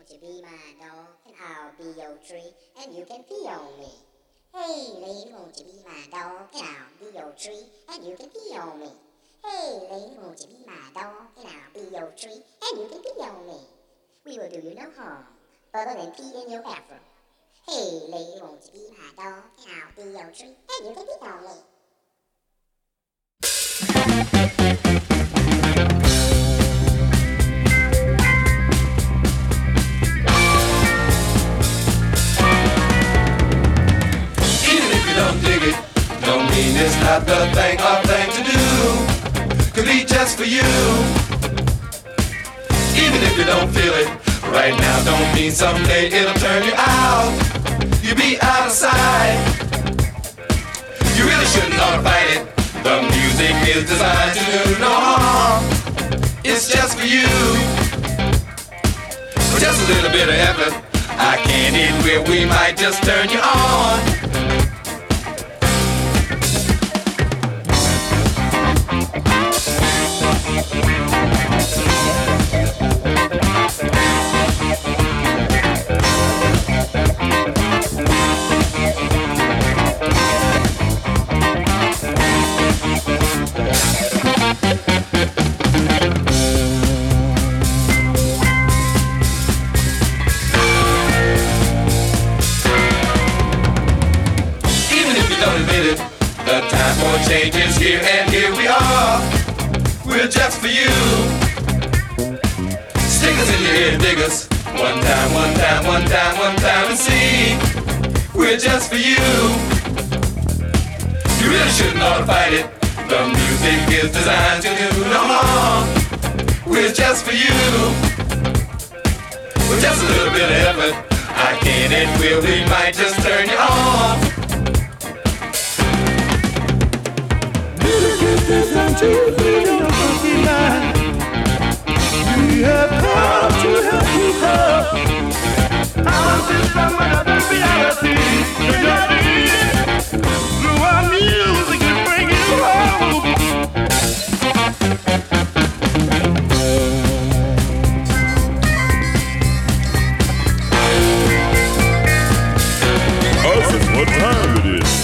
won't you be my dog and I'll be your tree and you can pee on me. Hey lady, won't you be my dog and I'll be your tree and you can pee on me. Hey lady, won't you be my dog and I'll be your tree and you can pee on me. We will do you no harm other than pee in your bathroom. Hey lady, won't you be my dog and I'll be your tree and you can pee on me. Don't dig it, don't mean it's not the thing or thing to do. Could be just for you. Even if you don't feel it right now, don't mean someday it'll turn you out. You'll be out of sight. You really shouldn't ought to fight it. The music is designed to do no harm. It's just for you. With just a little bit of effort, I can't eat where we might just turn you on. The time for change is here, and here we are. We're just for you. Stick us in your ear, dig us. One time, one time, one time, one time, and see. We're just for you. You really shouldn't ought to fight it. The music is designed to do no harm. We're just for you. With just a little bit of effort, I can and will, we might just turn you on. Listen to your funky mind. We have come to help you love. I'm just from another reality. Through our music we bring you home. This is what time it is.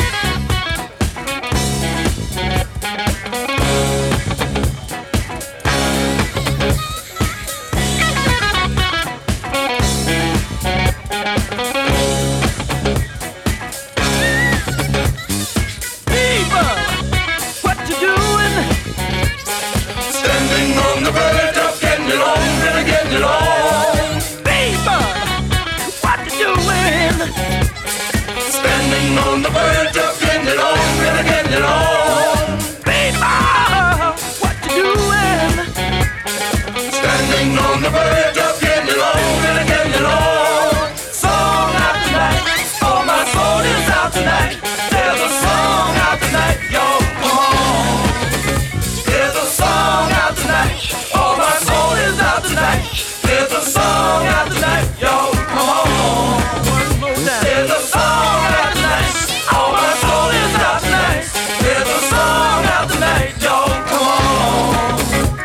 On the verge of getting it on, really getting it on. Baby, what you doing? Standing on the verge of getting it on, really getting it on. Song out tonight, oh my soul is out tonight. There's a song out tonight, yo, come on. There's a song out tonight, oh my soul is out tonight. There's a song out tonight, yo, come on. There's a song out tonight. Oh, my soul is out tonight. There's a song out tonight, yo, come on.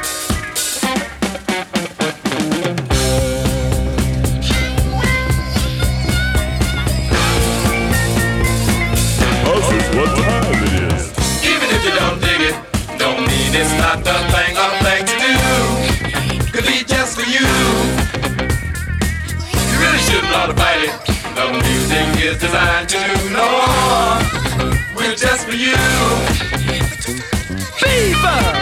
This is what time it is. Even if you don't dig it, don't mean it's not the thing or thing to do. Could be just for you. You really shouldn't ought to fight it. The music is designed to do no harm. We're just for you. Fever!